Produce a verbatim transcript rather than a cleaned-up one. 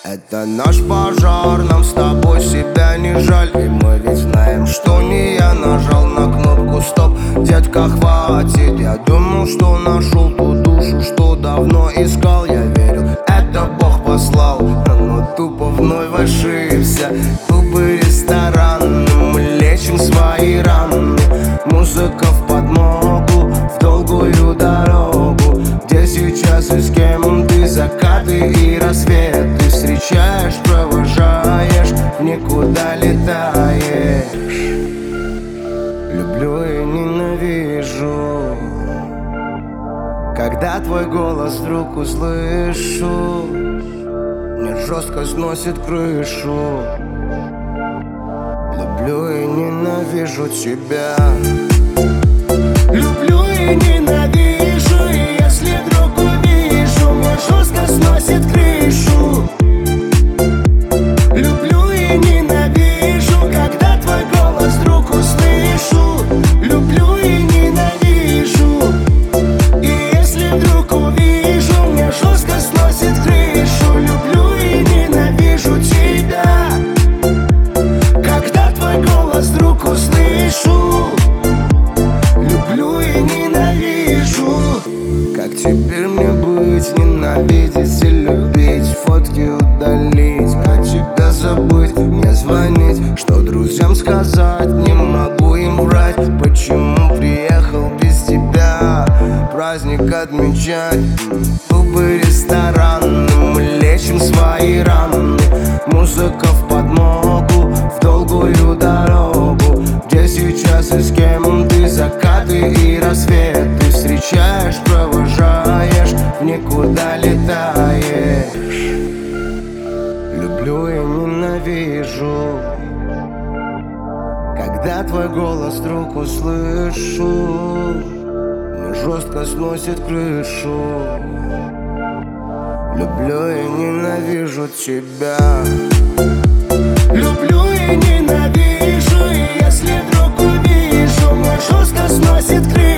Это наш пожар, нам с тобой себя не жаль. И мы ведь знаем, что не я нажал на кнопку стоп. Детка, хватит, я думал, что нашел ту душу, что давно искал. Я верил, это Бог послал, но тупо вновь ошибся. Клубы, рестораны, мы лечим свои раны. Музыка в подмогу, в долгую дорогу. Где сейчас и с кем ты, закаты и рассветы встречаешь, провожаешь, никуда летаешь. Люблю и ненавижу, когда твой голос вдруг услышу. Мне жестко сносит крышу. Люблю и ненавижу тебя. Люблю и ненавижу, и если вдруг увижу, мне жестко сносит крышу. Люблю и ненавижу, когда твой голос вдруг услышу. Люблю и ненавижу, и если вдруг увижу, мне жестко сносит крышу. Люблю и ненавижу тебя, когда твой голос вдруг услышу. Люблю и ненавижу. Как теперь мне быть, ненавидеть и любить? Фотки удалить, про тебя забыть, мне звонить, что друзьям сказать, не могу им врать. Почему приехал без тебя праздник отмечать? Клубы, рестораны, мы лечим свои раны. Музыка в подмогу, в долгую дорогу. Где сейчас и с кем ты, закаты и рассветы встречаешь, провожаешь, никуда летаешь. Люблю и ненавижу, когда твой голос вдруг услышу. Мне жестко сносит крышу. Люблю и ненавижу тебя. Люблю и ненавижу, и если вдруг увижу, мне жестко сносит крышу.